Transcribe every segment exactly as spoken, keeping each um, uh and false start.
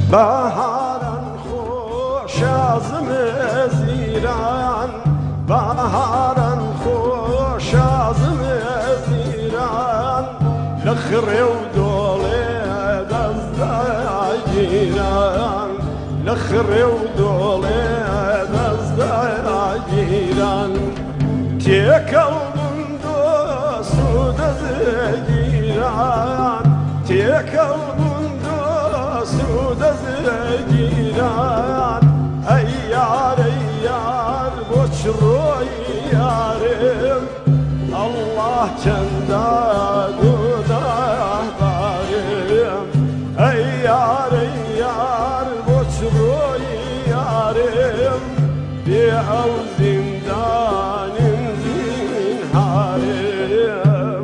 بهاران خوش از مزیران، بهاران خوش از مزیران، لخری و دوله دست گیران، لخری و دوله دست گیران، تکل بندو سود از گیران، تکل سود از گیران، ای یار ای یار بچ روی یارم، الله چنده گناه دارم، ای یار ای یار بچ روی یارم، بی او زندانم زینهارم.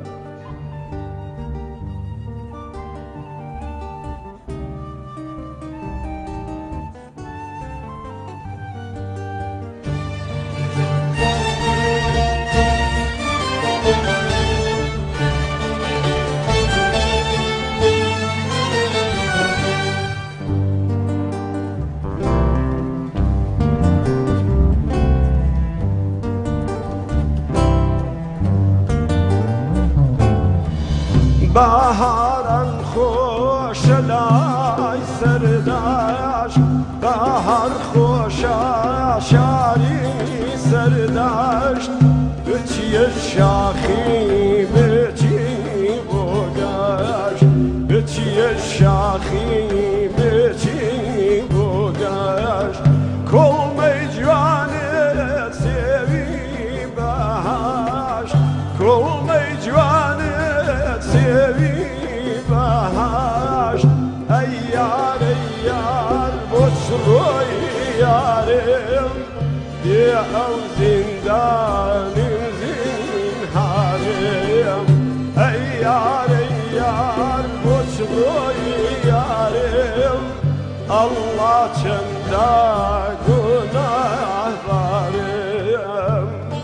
بهاران خوش لای سرداش، بهار خوش شاری سرداشت، بچی شاخی بچی بوگاش، بچی شاخی بچی بوگاش، کلمه جوانت سوی بهاش، کلمه جوانت سوی بهاش، ای یار ای یار بچ روی یارم، بی او زندانم زینهارم، ای یار ای یار بچ روی یارم، الله چنده گناه دارم.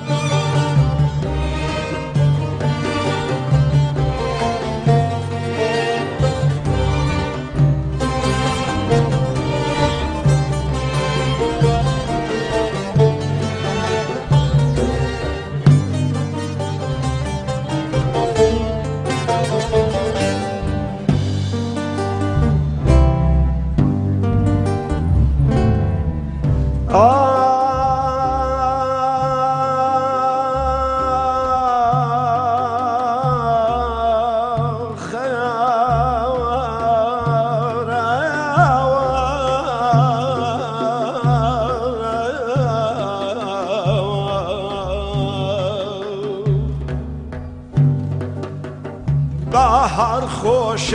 بهار خوش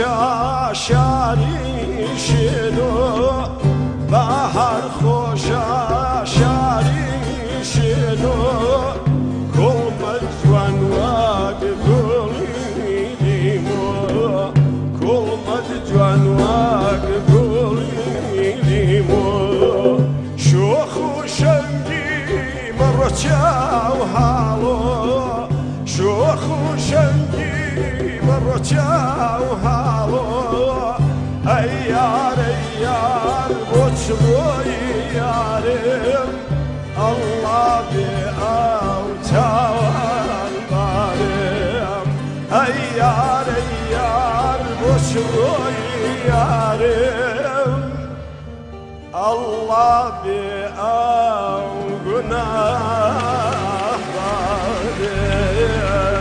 شاری شدو، بهار خوش شاری شدو، کلمه جوان وگ گلی لیمو، کلمه جوان وگ گلی لیمو، شوخ و شنگی مرچاو حالو، شوخ و شنگی مرچاو حالو، ای یار ای یار بچ روی یارم، الله بی او تاوان بارم، ای یار ای یار بچ روی یارم، الله بی او گناه بارم.